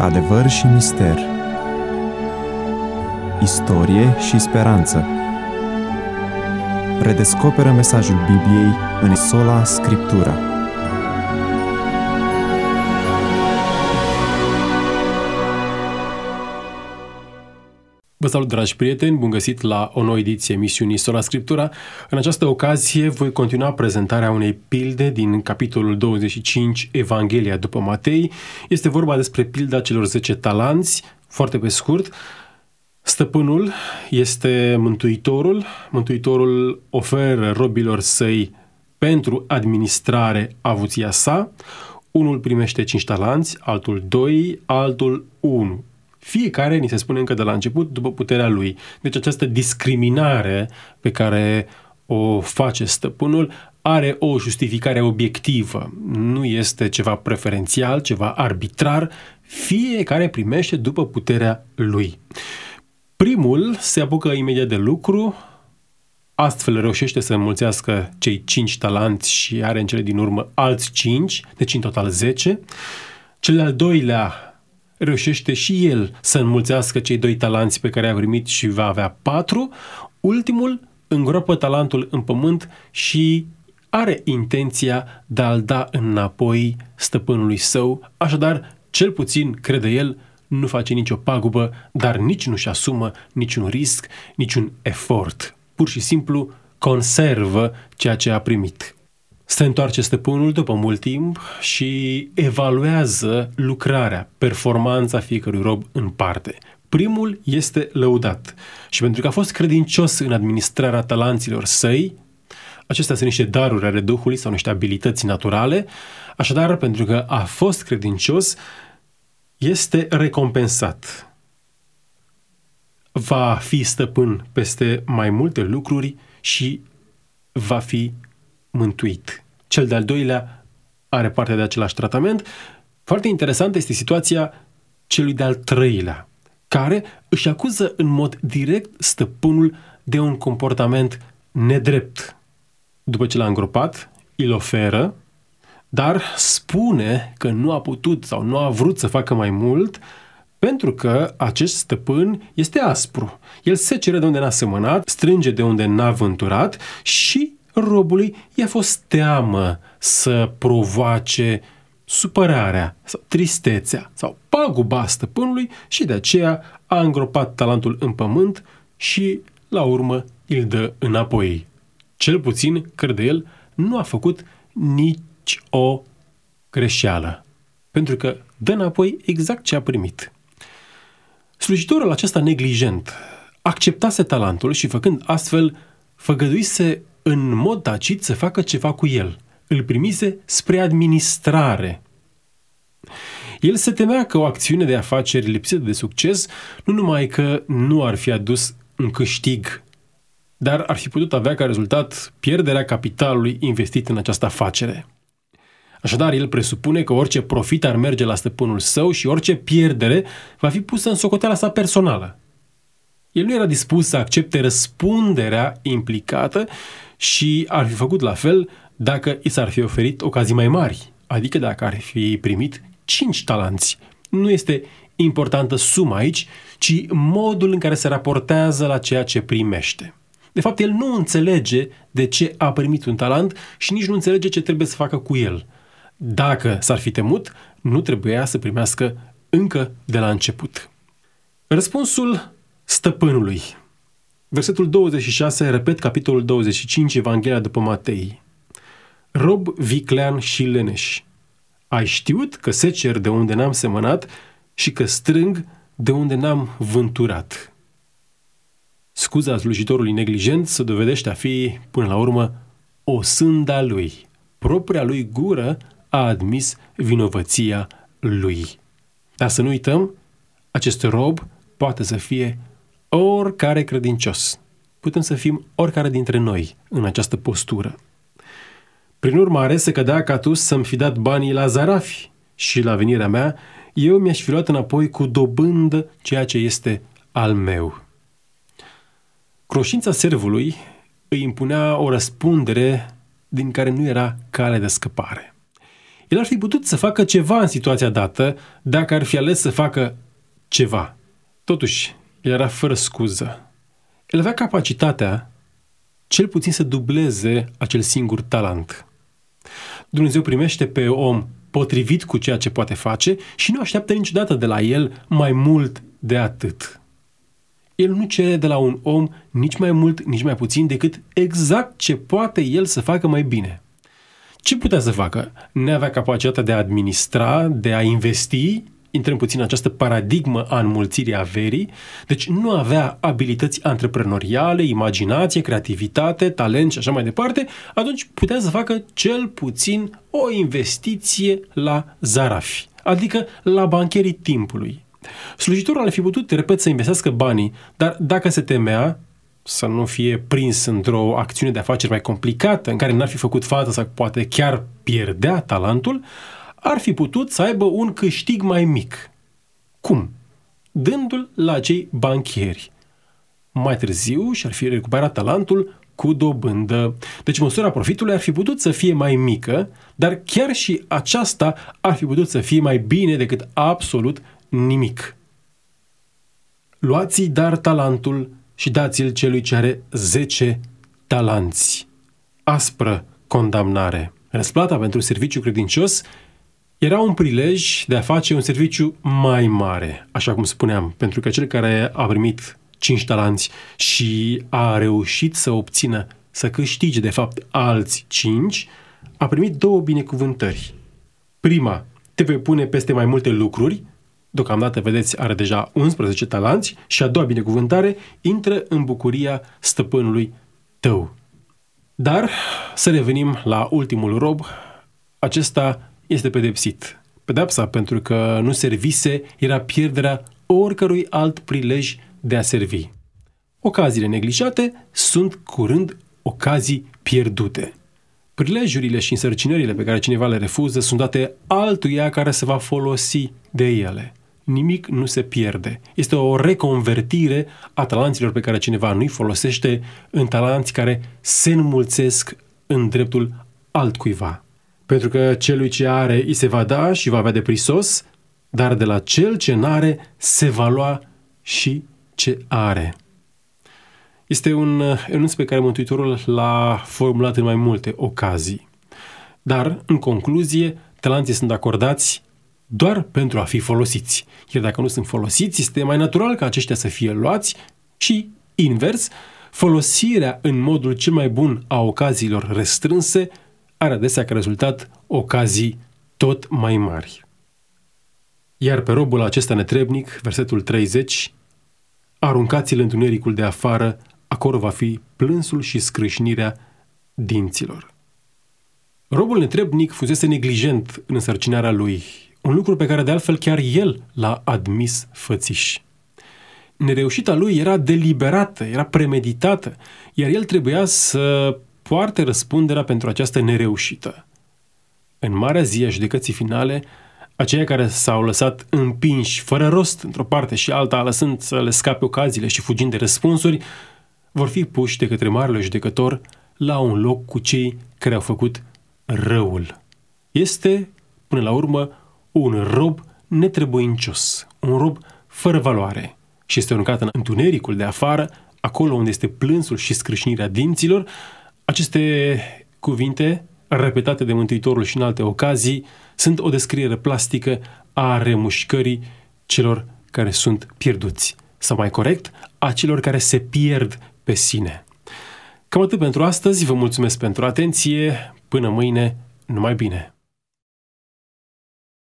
Adevăr și mister, istorie și speranță. Redescoperă mesajul Bibliei în Sola Scriptura. Vă salut, dragi prieteni, bun găsit la o nouă ediție emisiunii Sola Scriptura. În această ocazie voi continua prezentarea unei pilde din capitolul 25, Evanghelia după Matei. Este vorba despre pilda celor 10 talanți, foarte pe scurt. Stăpânul este Mântuitorul. Mântuitorul oferă robilor săi pentru administrare avuția sa. Unul primește 5 talanți, altul 2, altul 1. Fiecare, ni se spune încă de la început, după puterea lui. Deci această discriminare pe care o face stăpânul are o justificare obiectivă. Nu este ceva preferențial, ceva arbitrar. Fiecare primește după puterea lui. Primul se apucă imediat de lucru, astfel reușește să înmulțească cei 5 talanți și are în cele din urmă alți 5, deci în total 10. Cel de-al doilea reușește și el să înmulțească cei 2 talanți pe care a primit și va avea 4. Ultimul îngropă talentul în pământ și are intenția de a-l da înapoi stăpânului său. Așadar, cel puțin, crede el, nu face nicio pagubă, dar nici nu-și asumă niciun risc, niciun efort. Pur și simplu conservă ceea ce a primit. Se întoarce stăpânul după mult timp și evaluează lucrarea, performanța fiecărui rob în parte. Primul este lăudat și pentru că a fost credincios în administrarea talanților săi, acestea sunt niște daruri ale Duhului sau niște abilități naturale, așadar pentru că a fost credincios, este recompensat. Va fi stăpân peste mai multe lucruri și va fi mântuit. Cel de-al doilea are parte de același tratament. Foarte interesantă este situația celui de-al treilea, care își acuză în mod direct stăpânul de un comportament nedrept. După ce l-a îngropat, îl oferă, dar spune că nu a putut sau nu a vrut să facă mai mult pentru că acest stăpân este aspru. El secere de unde n-a semănat, strânge de unde n-a vânturat și robului i-a fost teamă să provoace supărarea sau tristețea sau paguba stăpânului și de aceea a îngropat talentul în pământ și la urmă îl dă înapoi. Cel puțin, crede el, nu a făcut nici o greșeală, pentru că dă înapoi exact ce a primit. Slujitorul acesta neglijent acceptase talentul și făcând astfel, făgăduise în mod tacit să facă ceva cu el. Îl primise spre administrare. El se temea că o acțiune de afaceri lipsită de succes nu numai că nu ar fi adus un câștig, dar ar fi putut avea ca rezultat pierderea capitalului investit în această afacere. Așadar, el presupune că orice profit ar merge la stăpânul său și orice pierdere va fi pusă în socoteala sa personală. El nu era dispus să accepte răspunderea implicată și ar fi făcut la fel dacă i s-ar fi oferit ocazii mai mari, adică dacă ar fi primit 5 talanți. Nu este importantă suma aici, ci modul în care se raportează la ceea ce primește. De fapt, el nu înțelege de ce a primit un talent și nici nu înțelege ce trebuie să facă cu el. Dacă s-ar fi temut, nu trebuia să primească încă de la început. Răspunsul stăpânului. Versetul 26, repet, capitolul 25, Evanghelia după Matei. Rob viclean și leneș, ai știut că secer de unde n-am semănat și că strâng de unde n-am vânturat. Scuza slujitorului neglijent se dovedește a fi, până la urmă, o sânda lui. Propria lui gură a admis vinovăția lui. Dar să nu uităm, acest rob poate să fie oricare credincios. Putem să fim oricare dintre noi în această postură. Prin urmare, se cădea ca tu să-mi fi dat banii la zarafi și la venirea mea, eu mi-aș fi luat înapoi cu dobândă ceea ce este al meu. Cunoștința servului îi impunea o răspundere din care nu era cale de scăpare. El ar fi putut să facă ceva în situația dată dacă ar fi ales să facă ceva. Totuși, el era fără scuză. El avea capacitatea cel puțin să dubleze acel singur talent. Dumnezeu primește pe om potrivit cu ceea ce poate face și nu așteaptă niciodată de la el mai mult de atât. El nu cere de la un om nici mai mult, nici mai puțin decât exact ce poate el să facă mai bine. Ce putea să facă? N-avea capacitatea de a administra, de a investi, intrăm puțin în această paradigmă a înmulțirii averii, deci nu avea abilități antreprenoriale, imaginație, creativitate, talent și așa mai departe, atunci putea să facă cel puțin o investiție la zarafi, adică la bancherii timpului. Slujitorul ar fi putut, repet, să investească banii, dar dacă se temea să nu fie prins într-o acțiune de afaceri mai complicată, în care n-ar fi făcut față sau poate chiar pierdea talentul, ar fi putut să aibă un câștig mai mic. Cum? Dându-l la acei banchieri. Mai târziu și-ar fi recuperat talentul cu dobândă. Deci măsura profitului ar fi putut să fie mai mică, dar chiar și aceasta ar fi putut să fie mai bine decât absolut nimic. Luați-i dar talentul și dați-l celui ce are 10 talanți. Aspră condamnare. Răsplata pentru serviciu credincios era un prilej de a face un serviciu mai mare, așa cum spuneam, pentru că cel care a primit 5 talanți și a reușit să obțină, să câștige de fapt alți 5, a primit 2 binecuvântări. Prima, te vei pune peste mai multe lucruri, deocamdată, vedeți, are deja 11 talanți, și a doua binecuvântare, intră în bucuria stăpânului tău. Dar să revenim la ultimul rob, acesta este pedepsit. Pedepsa pentru că nu servise era pierderea oricărui alt prilej de a servi. Ocaziile neglijate sunt curând ocazii pierdute. Prilejurile și însărcinările pe care cineva le refuză sunt date altuia care se va folosi de ele. Nimic nu se pierde. Este o reconvertire a talanților pe care cineva nu-i folosește în talanți care se înmulțesc în dreptul altcuiva. Pentru că celui ce are îi se va da și va avea de prisos, dar de la cel ce n-are se va lua și ce are. Este un enunț pe care Mântuitorul l-a formulat în mai multe ocazii. Dar, în concluzie, talanții sunt acordați doar pentru a fi folosiți. Iar dacă nu sunt folosiți, este mai natural ca aceștia să fie luați și, invers, folosirea în modul cel mai bun a ocaziilor restrânse are adesea ca rezultat ocazii tot mai mari. Iar pe robul acesta netrebnic, versetul 30, aruncați-l în întunericul de afară, acolo va fi plânsul și scrâșnirea dinților. Robul netrebnic fusese neglijent în însărcinarea lui, un lucru pe care de altfel chiar el l-a admis fățiș. Nereușita lui era deliberată, era premeditată, iar el trebuia să poarte răspunderea pentru această nereușită. În marea zi a judecății finale, aceia care s-au lăsat împinși fără rost într-o parte și alta, lăsând să le scape ocaziile și fugind de răspunsuri, vor fi puși de către marele judecător la un loc cu cei care au făcut răul. Este, până la urmă, un rob netrebuincios, un rob fără valoare și este aruncat în întunericul de afară, acolo unde este plânsul și scrâșnirea dinților. Aceste cuvinte, repetate de Mântuitorul și în alte ocazii, sunt o descriere plastică a remușcării celor care sunt pierduți, sau mai corect, a celor care se pierd pe sine. Cam atât pentru astăzi, vă mulțumesc pentru atenție, până mâine, numai bine!